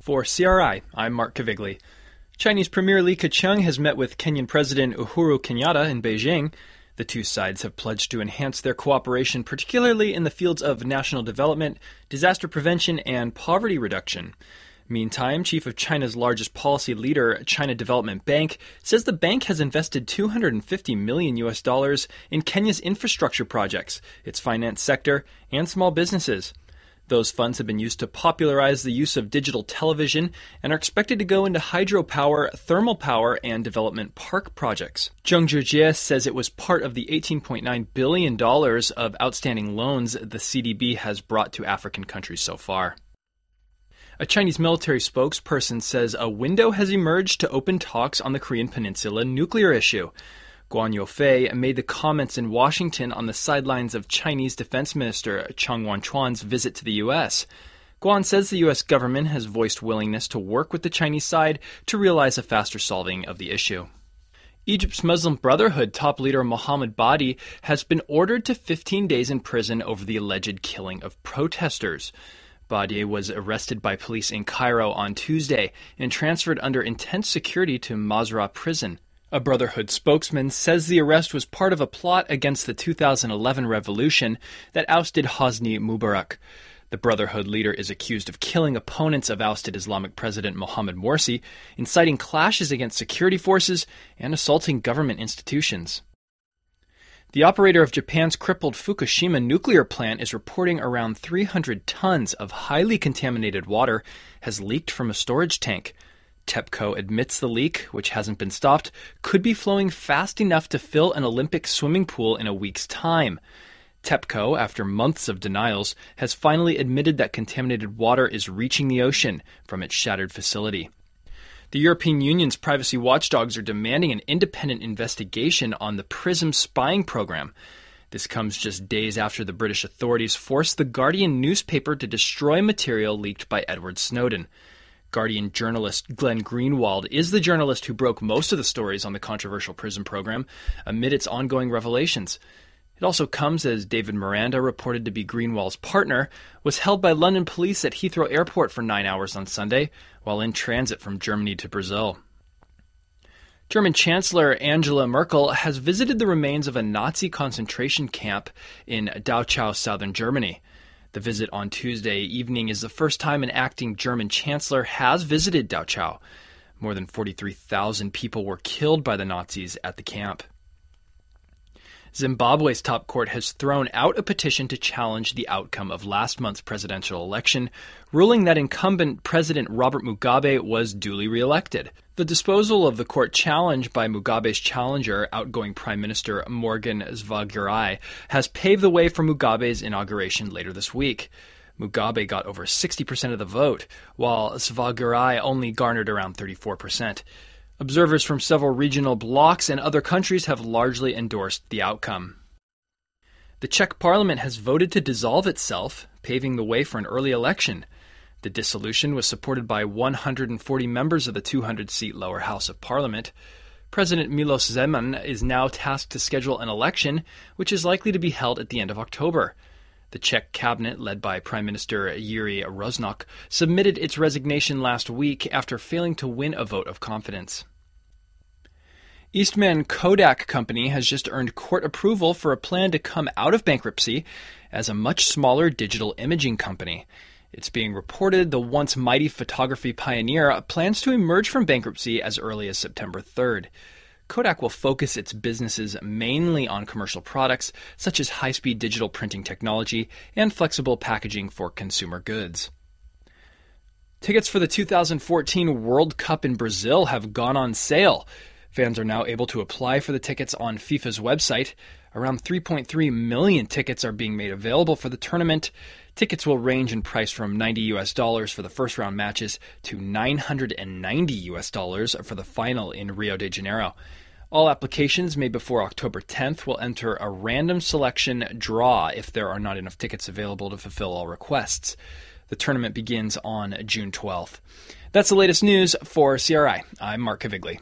For CRI, I'm Mark Cavigli. Chinese Premier Li Keqiang has met with Kenyan President Uhuru Kenyatta in Beijing. The two sides have pledged to enhance their cooperation, particularly in the fields of national development, disaster prevention, and poverty reduction. Meantime, chief of China's largest policy leader, China Development Bank, says the bank has invested $250 million in Kenya's infrastructure projects, its finance sector, and small businesses. Those funds have been used to popularize the use of digital television and are expected to go into hydropower, thermal power, and development park projects. Zheng Zhijie says it was part of the $18.9 billion of outstanding loans the CDB has brought to African countries so far. A Chinese military spokesperson says a window has emerged to open talks on the Korean Peninsula nuclear issue. Guan Youfei made the comments in Washington on the sidelines of Chinese Defense Minister Chang Wanchuan's visit to the U.S. Guan says the U.S. government has voiced willingness to work with the Chinese side to realize a faster solving of the issue. Egypt's Muslim Brotherhood top leader Mohammed Badi has been ordered to 15 days in prison over the alleged killing of protesters. Badi was arrested by police in Cairo on Tuesday and transferred under intense security to Masra prison. A Brotherhood spokesman says the arrest was part of a plot against the 2011 revolution that ousted Hosni Mubarak. The Brotherhood leader is accused of killing opponents of ousted Islamic President Mohamed Morsi, inciting clashes against security forces, and assaulting government institutions. The operator of Japan's crippled Fukushima nuclear plant is reporting around 300 tons of highly contaminated water has leaked from a storage tank. TEPCO admits the leak, which hasn't been stopped, could be flowing fast enough to fill an Olympic swimming pool in a week's time. TEPCO, after months of denials, has finally admitted that contaminated water is reaching the ocean from its shattered facility. The European Union's privacy watchdogs are demanding an independent investigation on the PRISM spying program. This comes just days after the British authorities forced the Guardian newspaper to destroy material leaked by Edward Snowden. Guardian journalist Glenn Greenwald is the journalist who broke most of the stories on the controversial PRISM program amid its ongoing revelations. It also comes as David Miranda, reported to be Greenwald's partner, was held by London police at Heathrow Airport for 9 hours on Sunday while in transit from Germany to Brazil. German Chancellor Angela Merkel has visited the remains of a Nazi concentration camp in Dachau, southern Germany. The visit on Tuesday evening is the first time an acting German chancellor has visited Dachau. More than 43,000 people were killed by the Nazis at the camp. Zimbabwe's top court has thrown out a petition to challenge the outcome of last month's presidential election, ruling that incumbent President Robert Mugabe was duly reelected. The disposal of the court challenge by Mugabe's challenger, outgoing Prime Minister Morgan Tsvangirai, has paved the way for Mugabe's inauguration later this week. Mugabe got over 60% of the vote, while Tsvangirai only garnered around 34%. Observers from several regional blocs and other countries have largely endorsed the outcome. The Czech parliament has voted to dissolve itself, paving the way for an early election. The dissolution was supported by 140 members of the 200-seat lower house of parliament. President Milos Zeman is now tasked to schedule an election, which is likely to be held at the end of October. The Czech cabinet, led by Prime Minister Jiří Rusnok, submitted its resignation last week after failing to win a vote of confidence. Eastman Kodak Company has just earned court approval for a plan to come out of bankruptcy as a much smaller digital imaging company. It's being reported the once mighty photography pioneer plans to emerge from bankruptcy as early as September 3rd. Kodak will focus its businesses mainly on commercial products, such as high-speed digital printing technology and flexible packaging for consumer goods. Tickets for the 2014 World Cup in Brazil have gone on sale. Fans are now able to apply for the tickets on FIFA's website. Around 3.3 million tickets are being made available for the tournament. Tickets will range in price from $90 for the first round matches to $990 for the final in Rio de Janeiro. All applications made before October 10th will enter a random selection draw if there are not enough tickets available to fulfill all requests. The tournament begins on June 12th. That's the latest news for CRI. I'm Mark Cavigli.